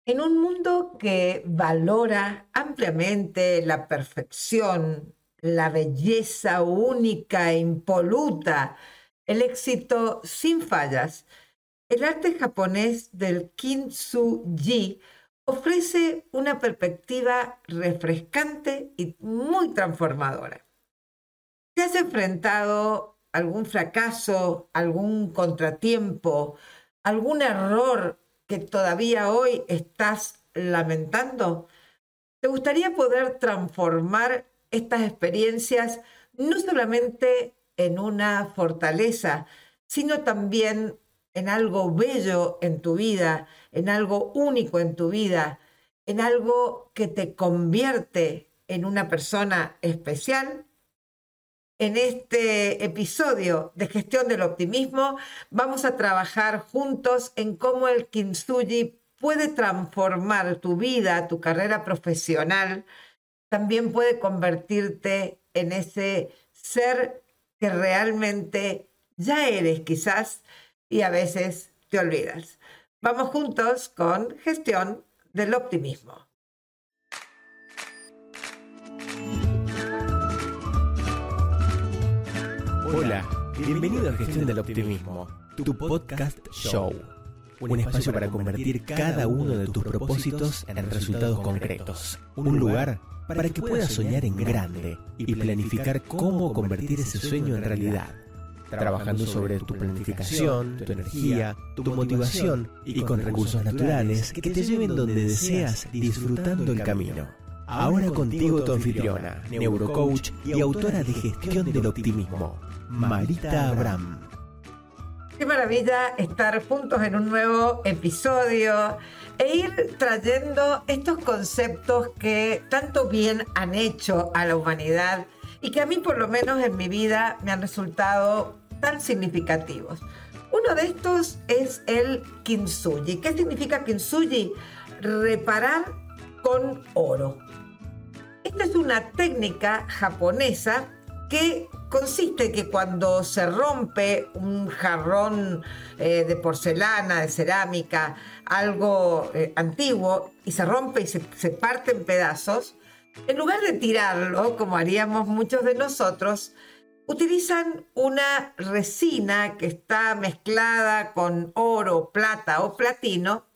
En un mundo que valora ampliamente la perfección, la belleza única e impoluta, el éxito sin fallas, el arte japonés del kintsugi ofrece una perspectiva refrescante y muy transformadora. ¿Te has enfrentado a algún fracaso, algún contratiempo, algún error que todavía hoy estás lamentando? ¿Te gustaría poder transformar estas experiencias no solamente en una fortaleza, sino también en algo bello en tu vida, en algo único en tu vida, en algo que te convierte en una persona especial? En este episodio de Gestión del Optimismo vamos a trabajar juntos en cómo el kintsugi puede transformar tu vida, tu carrera profesional. También puede convertirte en ese ser que realmente ya eres quizás y a veces te olvidas. Vamos juntos con Gestión del Optimismo. Hola, bienvenido a Gestión del Optimismo, tu podcast show. Un espacio para convertir cada uno de tus propósitos en resultados concretos. Un lugar para que puedas soñar en grande y planificar cómo convertir ese sueño en realidad. Trabajando sobre tu planificación, tu energía, tu motivación y con recursos naturales que te lleven donde deseas, disfrutando el camino. Ahora contigo tu anfitriona, neurocoach y autora de Gestión del Optimismo, Marita Abraham. Qué maravilla estar juntos en un nuevo episodio e ir trayendo estos conceptos que tanto bien han hecho a la humanidad y que a mí por lo menos en mi vida me han resultado tan significativos. Uno de estos es el kintsugi. ¿Qué significa kintsugi? Reparar con oro. Esta es una técnica japonesa que consiste que cuando se rompe un jarrón de porcelana, de cerámica, algo antiguo, y se rompe y se parte en pedazos, en lugar de tirarlo, como haríamos muchos de nosotros, utilizan una resina que está mezclada con oro, plata o platino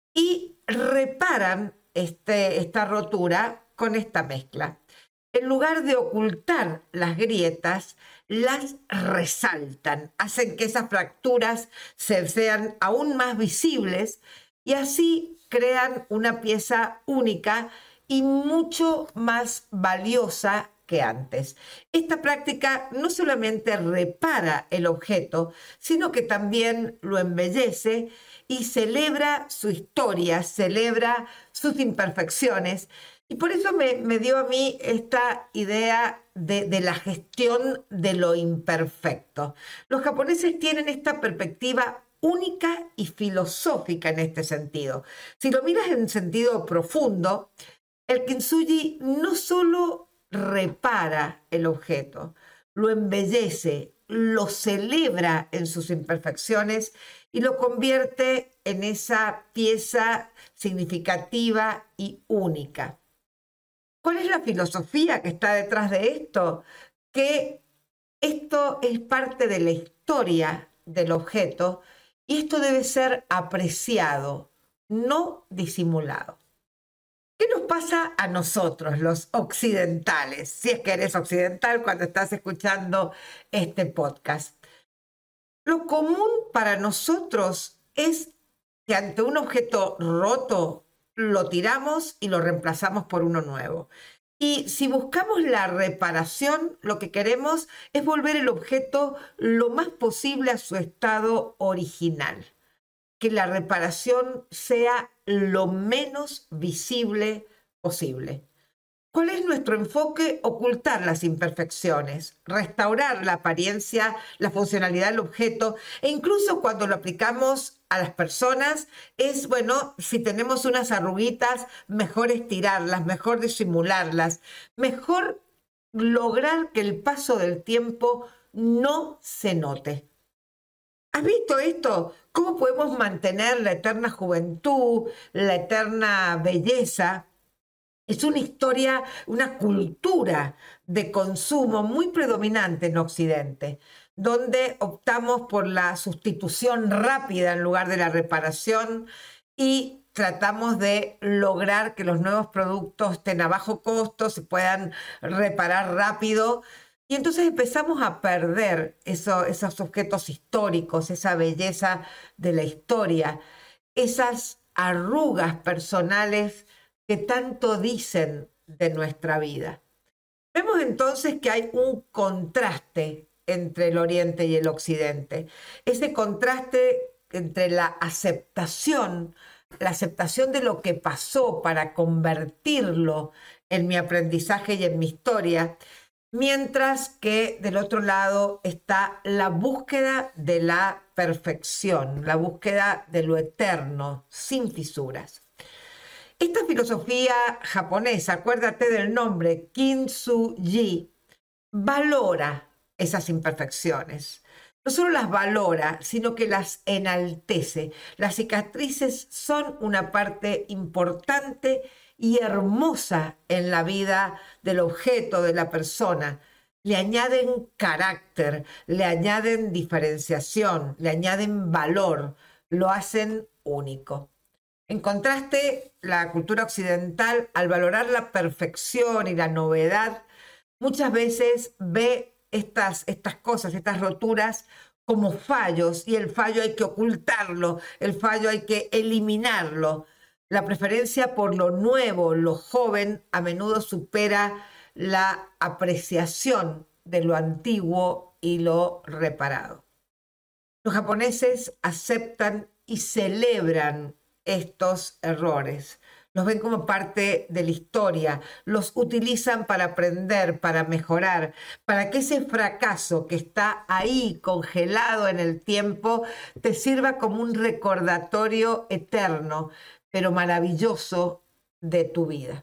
y reparan esta rotura con esta mezcla. En lugar de ocultar las grietas, las resaltan, hacen que esas fracturas sean aún más visibles y así crean una pieza única y mucho más valiosa que antes. Esta práctica no solamente repara el objeto, sino que también lo embellece y celebra su historia, celebra sus imperfecciones. Y por eso me dio a mí esta idea de la gestión de lo imperfecto. Los japoneses tienen esta perspectiva única y filosófica en este sentido. Si lo miras en sentido profundo, el kintsugi no solo repara el objeto, lo embellece, lo celebra en sus imperfecciones y lo convierte en esa pieza significativa y única. ¿Cuál es la filosofía que está detrás de esto? Que esto es parte de la historia del objeto y esto debe ser apreciado, no disimulado. ¿Qué nos pasa a nosotros, los occidentales? Si es que eres occidental cuando estás escuchando este podcast. Lo común para nosotros es que ante un objeto roto lo tiramos y lo reemplazamos por uno nuevo. Y si buscamos la reparación, lo que queremos es volver el objeto lo más posible a su estado original. Que la reparación sea lo menos visible posible. ¿Cuál es nuestro enfoque? Ocultar las imperfecciones, restaurar la apariencia, la funcionalidad del objeto e incluso cuando lo aplicamos a las personas es, bueno, si tenemos unas arruguitas, mejor estirarlas, mejor disimularlas, mejor lograr que el paso del tiempo no se note. ¿Has visto esto? ¿Cómo podemos mantener la eterna juventud, la eterna belleza? Es una historia, una cultura de consumo muy predominante en Occidente, donde optamos por la sustitución rápida en lugar de la reparación y tratamos de lograr que los nuevos productos estén a bajo costo, se puedan reparar rápido. Y entonces empezamos a perder esos objetos históricos, esa belleza de la historia, esas arrugas personales que tanto dicen de nuestra vida. Vemos entonces que hay un contraste entre el Oriente y el Occidente. Ese contraste entre la aceptación de lo que pasó para convertirlo en mi aprendizaje y en mi historia, mientras que del otro lado está la búsqueda de la perfección, la búsqueda de lo eterno, sin fisuras. Esta filosofía japonesa, acuérdate del nombre, Kintsugi, valora esas imperfecciones. No solo las valora, sino que las enaltece. Las cicatrices son una parte importante y hermosa en la vida del objeto, de la persona. Le añaden carácter, le añaden diferenciación, le añaden valor, lo hacen único. En contraste, la cultura occidental, al valorar la perfección y la novedad, muchas veces ve estas cosas, estas roturas, como fallos, y el fallo hay que ocultarlo, el fallo hay que eliminarlo. La preferencia por lo nuevo, lo joven, a menudo supera la apreciación de lo antiguo y lo reparado. Los japoneses aceptan y celebran estos errores. Los ven como parte de la historia, los utilizan para aprender, para mejorar, para que ese fracaso que está ahí congelado en el tiempo te sirva como un recordatorio eterno, pero maravilloso de tu vida.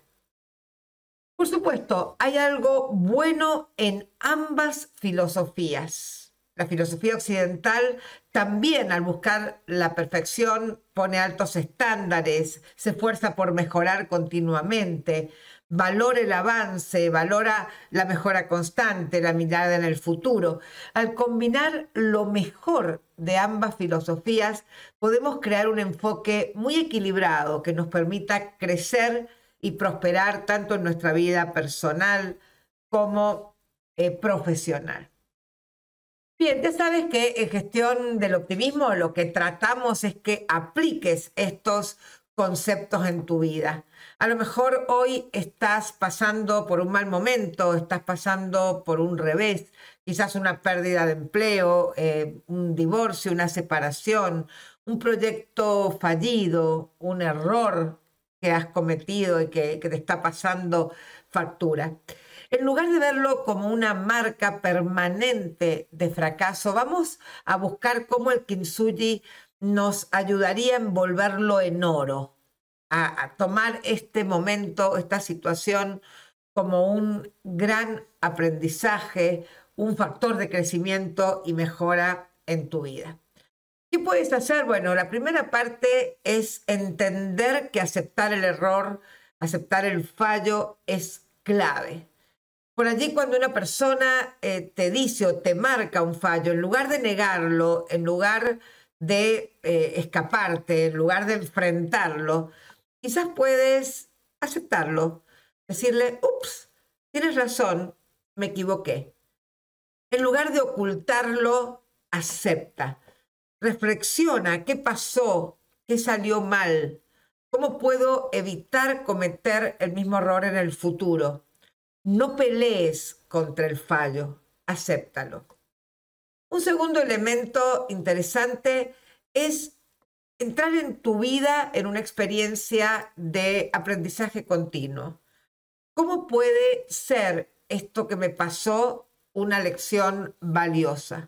Por supuesto, hay algo bueno en ambas filosofías. La filosofía occidental también, al buscar la perfección, pone altos estándares, se esfuerza por mejorar continuamente, valora el avance, valora la mejora constante, la mirada en el futuro. Al combinar lo mejor de ambas filosofías, podemos crear un enfoque muy equilibrado que nos permita crecer y prosperar tanto en nuestra vida personal como profesional. Bien, ya sabes que en gestión del optimismo lo que tratamos es que apliques estos conceptos en tu vida. A lo mejor hoy estás pasando por un mal momento, estás pasando por un revés, quizás una pérdida de empleo, un divorcio, una separación, un proyecto fallido, un error que has cometido y que te está pasando factura. En lugar de verlo como una marca permanente de fracaso, vamos a buscar cómo el Kintsugi nos ayudaría a envolverlo en oro, a tomar este momento, esta situación como un gran aprendizaje, un factor de crecimiento y mejora en tu vida. ¿Qué puedes hacer? Bueno, la primera parte es entender que aceptar el error, aceptar el fallo es clave. Por allí, cuando una persona te dice o te marca un fallo, en lugar de negarlo, en lugar de escaparte, en lugar de enfrentarlo, quizás puedes aceptarlo, decirle, ups, tienes razón, me equivoqué. En lugar de ocultarlo, acepta. Reflexiona, ¿qué pasó? ¿Qué salió mal? ¿Cómo puedo evitar cometer el mismo error en el futuro? No pelees contra el fallo, acéptalo. Un segundo elemento interesante es entrar en tu vida en una experiencia de aprendizaje continuo. ¿Cómo puede ser esto que me pasó una lección valiosa?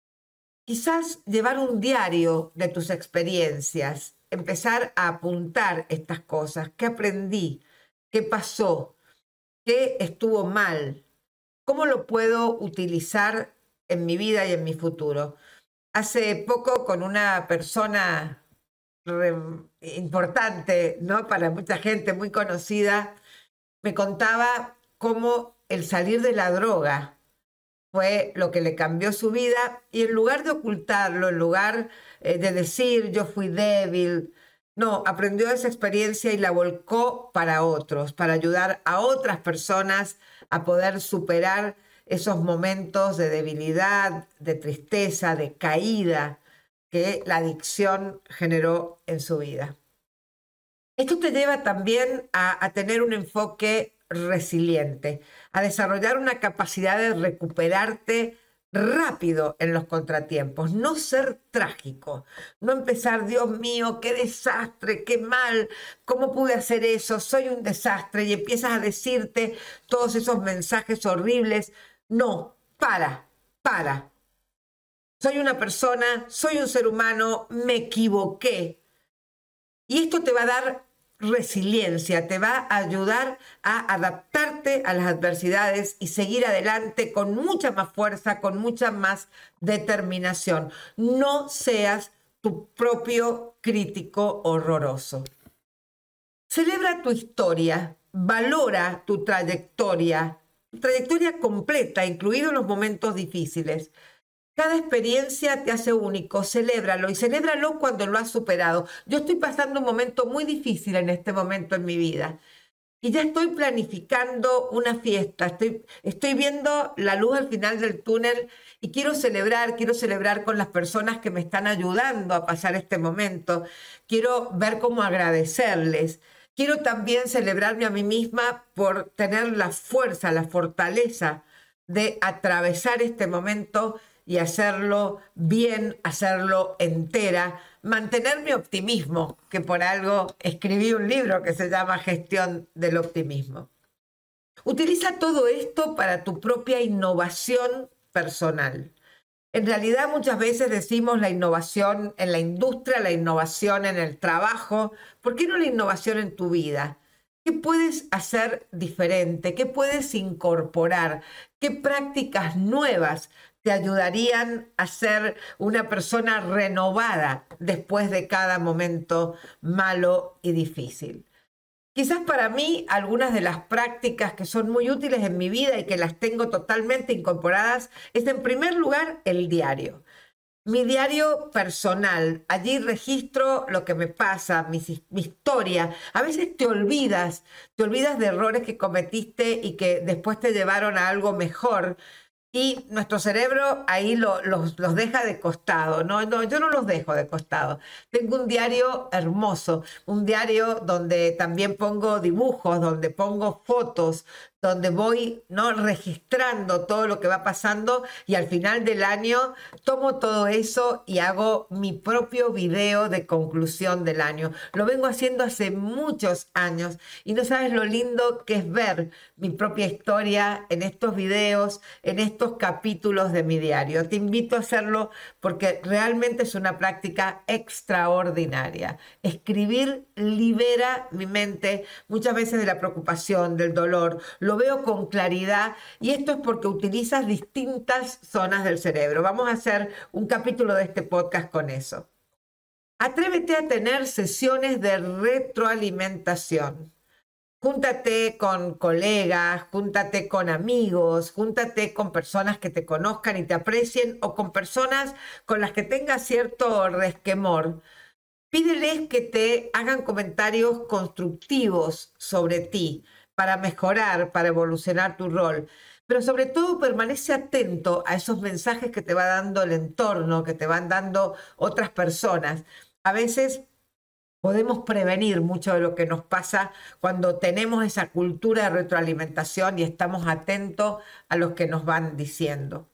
Quizás llevar un diario de tus experiencias, empezar a apuntar estas cosas. ¿Qué aprendí? ¿Qué pasó? ¿Qué estuvo mal? ¿Cómo lo puedo utilizar en mi vida y en mi futuro? Hace poco con una persona importante, ¿no? Para mucha gente, muy conocida, me contaba cómo el salir de la droga fue lo que le cambió su vida y en lugar de ocultarlo, en lugar de decir yo fui débil, no, aprendió esa experiencia y la volcó para otros, para ayudar a otras personas a poder superar esos momentos de debilidad, de tristeza, de caída que la adicción generó en su vida. Esto te lleva también a tener un enfoque resiliente, a desarrollar una capacidad de recuperarte rápido en los contratiempos, no ser trágico, no empezar, Dios mío, qué desastre, qué mal, cómo pude hacer eso, soy un desastre, y empiezas a decirte todos esos mensajes horribles. No, para. Soy una persona, soy un ser humano, me equivoqué. Y esto te va a dar resiliencia, te va a ayudar a adaptarte a las adversidades y seguir adelante con mucha más fuerza, con mucha más determinación. No seas tu propio crítico horroroso. Celebra tu historia, valora tu trayectoria completa, incluidos los momentos difíciles. Cada experiencia te hace único, celébralo y celébralo cuando lo has superado. Yo estoy pasando un momento muy difícil en este momento en mi vida y ya estoy planificando una fiesta, estoy viendo la luz al final del túnel y quiero celebrar con las personas que me están ayudando a pasar este momento. Quiero ver cómo agradecerles. Quiero también celebrarme a mí misma por tener la fuerza, la fortaleza de atravesar este momento y hacerlo bien, hacerlo entera, mantener mi optimismo, que por algo escribí un libro que se llama Gestión del Optimismo. Utiliza todo esto para tu propia innovación personal. En realidad muchas veces decimos la innovación en la industria, la innovación en el trabajo. ¿Por qué no la innovación en tu vida? ¿Qué puedes hacer diferente? ¿Qué puedes incorporar? ¿Qué prácticas nuevas te ayudarían a ser una persona renovada después de cada momento malo y difícil? Quizás para mí algunas de las prácticas que son muy útiles en mi vida y que las tengo totalmente incorporadas es, en primer lugar, el diario. Mi diario personal, allí registro lo que me pasa, mi historia. A veces te olvidas de errores que cometiste y que después te llevaron a algo mejor. Y nuestro cerebro ahí los deja de costado. No, yo no los dejo de costado. Tengo un diario hermoso, un diario donde también pongo dibujos, donde pongo fotos, donde voy, ¿no?, registrando todo lo que va pasando y al final del año tomo todo eso y hago mi propio video de conclusión del año. Lo vengo haciendo hace muchos años y no sabes lo lindo que es ver mi propia historia en estos videos, en estos capítulos de mi diario. Te invito a hacerlo porque realmente es una práctica extraordinaria. Escribir libera mi mente muchas veces de la preocupación, del dolor. Lo veo con claridad y esto es porque utilizas distintas zonas del cerebro. Vamos a hacer un capítulo de este podcast con eso. Atrévete a tener sesiones de retroalimentación. Júntate con colegas, júntate con amigos, júntate con personas que te conozcan y te aprecien o con personas con las que tengas cierto resquemor. Pídeles que te hagan comentarios constructivos sobre ti para mejorar, para evolucionar tu rol. Pero sobre todo permanece atento a esos mensajes que te va dando el entorno, que te van dando otras personas. A veces podemos prevenir mucho de lo que nos pasa cuando tenemos esa cultura de retroalimentación y estamos atentos a lo que nos van diciendo.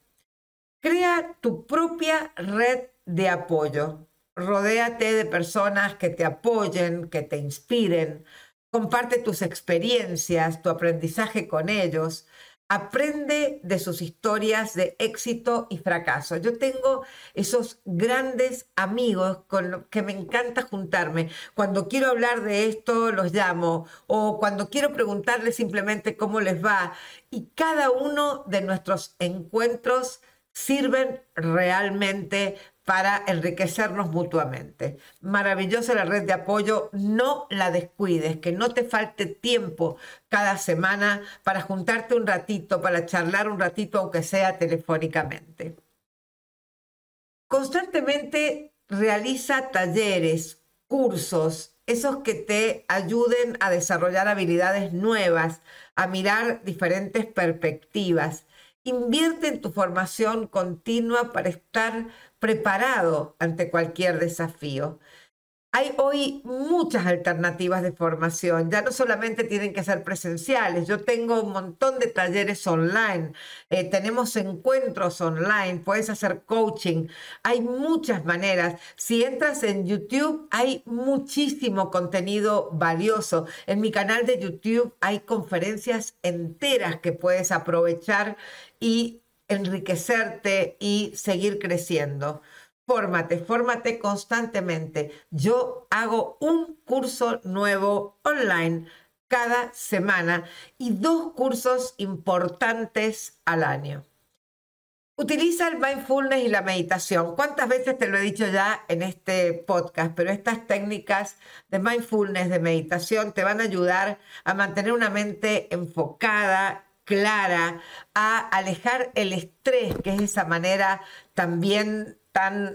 Crea tu propia red de apoyo. Rodéate de personas que te apoyen, que te inspiren. Comparte tus experiencias, tu aprendizaje con ellos. Aprende de sus historias de éxito y fracaso. Yo tengo esos grandes amigos con los que me encanta juntarme. Cuando quiero hablar de esto, los llamo. O cuando quiero preguntarles simplemente cómo les va. Y cada uno de nuestros encuentros sirven realmente para enriquecernos mutuamente. Maravillosa la red de apoyo, no la descuides, que no te falte tiempo cada semana para juntarte un ratito, para charlar un ratito, aunque sea telefónicamente. Constantemente realiza talleres, cursos, esos que te ayuden a desarrollar habilidades nuevas, a mirar diferentes perspectivas. Invierte en tu formación continua para estar preparado ante cualquier desafío. Hay hoy muchas alternativas de formación, ya no solamente tienen que ser presenciales. Yo tengo un montón de talleres online, tenemos encuentros online, puedes hacer coaching, hay muchas maneras. Si entras en YouTube, hay muchísimo contenido valioso. En mi canal de YouTube hay conferencias enteras que puedes aprovechar y enriquecerte y seguir creciendo. Fórmate constantemente. Yo hago un curso nuevo online cada semana y 2 cursos importantes al año. Utiliza el mindfulness y la meditación. ¿Cuántas veces te lo he dicho ya en este podcast? Pero estas técnicas de mindfulness, de meditación, te van a ayudar a mantener una mente enfocada, clara, a alejar el estrés, que es esa manera también tan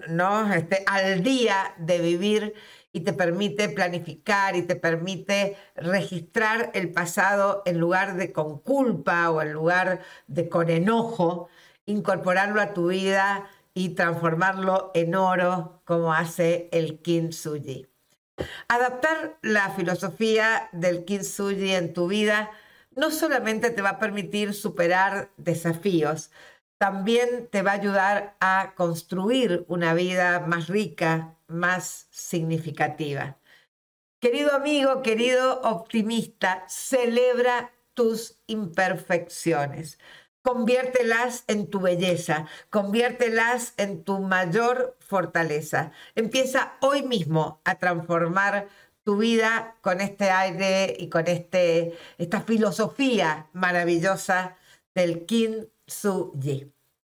al día de vivir, y te permite planificar y te permite registrar el pasado en lugar de con culpa o en lugar de con enojo, incorporarlo a tu vida y transformarlo en oro como hace el Kintsugi. Adaptar la filosofía del Kintsugi en tu vida no solamente te va a permitir superar desafíos, también te va a ayudar a construir una vida más rica, más significativa. Querido amigo, querido optimista, celebra tus imperfecciones. Conviértelas en tu belleza, conviértelas en tu mayor fortaleza. Empieza hoy mismo a transformar tu vida con este aire y con esta filosofía maravillosa del Kintsugi.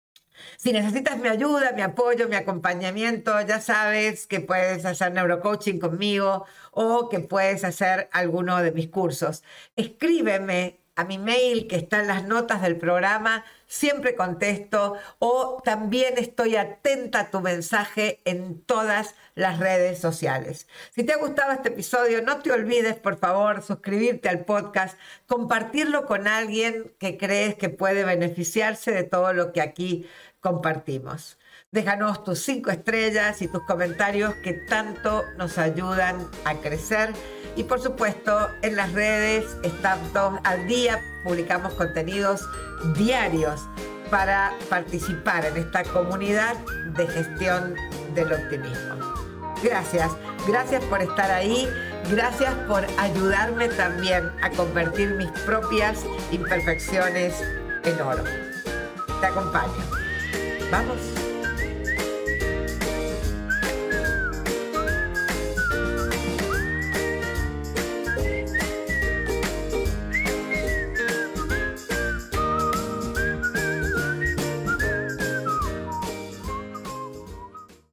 Si necesitas mi ayuda, mi apoyo, mi acompañamiento, ya sabes que puedes hacer neurocoaching conmigo o que puedes hacer alguno de mis cursos. Escríbeme a mi mail que está en las notas del programa, siempre contesto, o también estoy atenta a tu mensaje en todas las redes sociales. Si te ha gustado este episodio, no te olvides, por favor, suscribirte al podcast, compartirlo con alguien que crees que puede beneficiarse de todo lo que aquí compartimos. Déjanos tus 5 estrellas y tus comentarios que tanto nos ayudan a crecer. Y por supuesto, en las redes estamos al día, publicamos contenidos diarios para participar en esta comunidad de gestión del optimismo. Gracias por estar ahí, gracias por ayudarme también a convertir mis propias imperfecciones en oro. Te acompaño. ¡Vamos!